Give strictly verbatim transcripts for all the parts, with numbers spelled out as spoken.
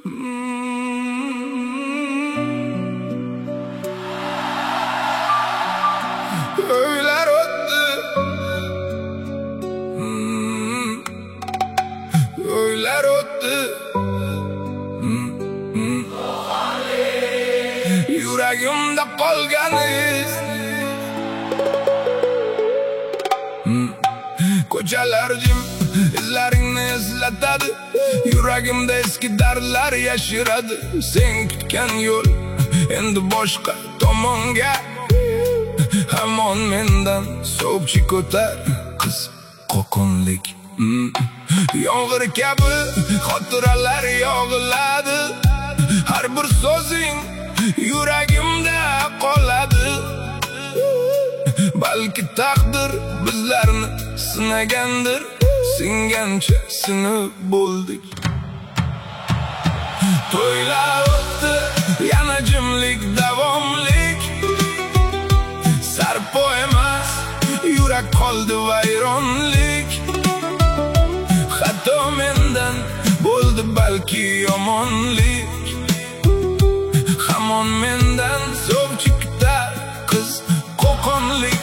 Öğler öttü, öğler öttü. Yüreğimde qolgan iz, ko'chalar jim izlaringni eslatadi. Yüreğimde eski dardlar yashiradi. Sen kutgan yo'l endi boshqa tomonga. Hamon mendan sovchi ko'tar qiz qo'qonlik. Yomg'ir kabi xotiralar yog'iladi. Har bir so'zing yuragimda qoladi. Balki taqdir bizlarni sinagandir. Singancha sinib bo'ldik. To'ylar o'tdi, yana jimlik davomlik. Sarpo emas, yurak qoldi vayronlik. Xato mendan bo'ldi balki yomonlik. Hamon mendan sovchi kutar qiz qo'qonlik.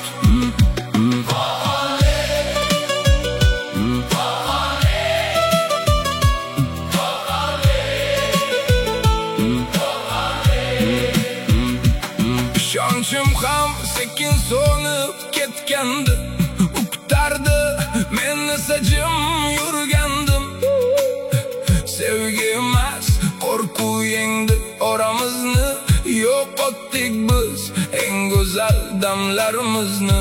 Ishonchim ham sekin so'nib ketgandi. U kutardi, men esa jim yurgandim. Sevgi emas, qo'rquv yengdi oramizni. Yo'qotdik biz eng go'zal damlarimizni.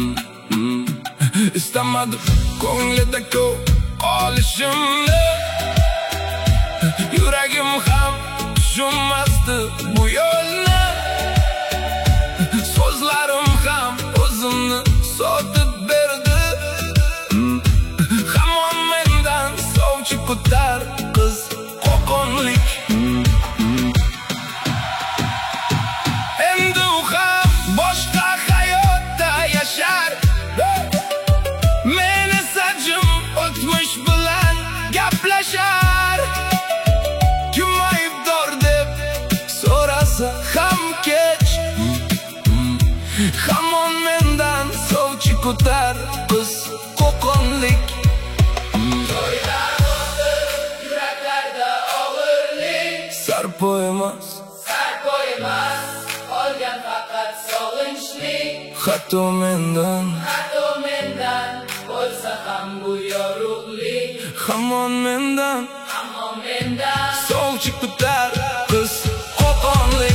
Istamadim ko'nglida ko'p qolishimni. Yuragim ham tushunmasdi bu yo'lni. So'zlarim ham o'zimni sotib berdi. Hamon mendan sovchi ko'tar qiz qo'qonlik. Endi u ham boshqa hayotda yashar. Men esa jim o'tmish bilan gaplashar. Kim aybdor deb so'rasa ham kech. Hamon mendan sovchi ko'tar qiz qo'qonlik. To'ylar o'tdi, yuraklarda og'irlik. Sarpo emas, sarpo emas, qolgan faqat sog'inchlik. Xato mendan, xato mendan bo'lsa ham bu yorug'lik. Hamon mendan, hamon mendan sovchi ko'tar qiz qo'qonlik.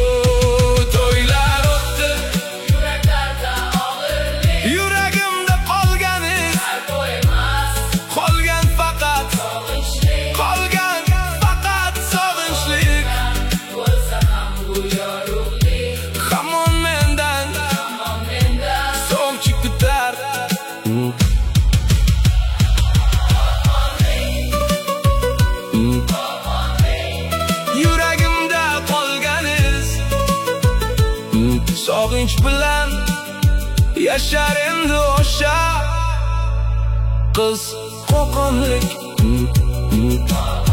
Yuragimda qolgan iz, sog'inch bilan yashar endi o'sha qiz qo'qonlik.